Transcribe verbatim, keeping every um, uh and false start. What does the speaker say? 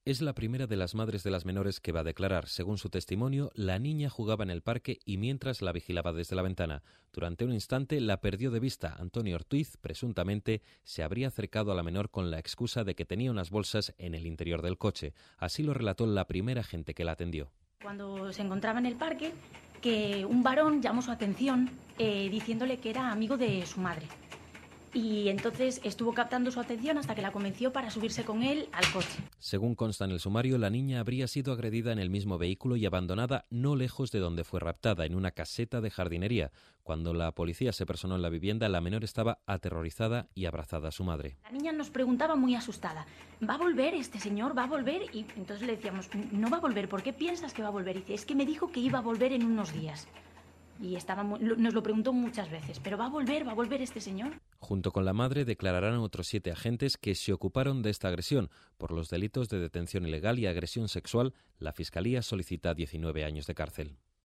Es la primera de las madres de las menores que va a declarar. Según su testimonio, la niña jugaba en el parque y mientras la vigilaba desde la ventana. Durante un instante la perdió de vista. Antonio Ortiz, presuntamente, se habría acercado a la menor con la excusa de que tenía unas bolsas en el interior del coche. Así lo relató la primera agente que la atendió. Cuando se encontraba en el parque, que un varón llamó su atención eh, diciéndole que era amigo de su madre. Y entonces estuvo captando su atención hasta que la convenció para subirse con él al coche. Según consta en el sumario, la niña habría sido agredida en el mismo vehículo y abandonada no lejos de donde fue raptada, en una caseta de jardinería. Cuando la policía se personó en la vivienda, la menor estaba aterrorizada y abrazada a su madre. La niña nos preguntaba muy asustada, ¿va a volver este señor? ¿Va a volver? Y entonces le decíamos, no va a volver, ¿por qué piensas que va a volver? Y dice, es que me dijo que iba a volver en unos días. Y estaba muy, nos lo preguntó muchas veces, ¿pero va a volver? ¿Va a volver este señor? Junto con la madre declararán otros siete agentes que se ocuparon de esta agresión. Por los delitos de detención ilegal y agresión sexual, la Fiscalía solicita diecinueve años de cárcel.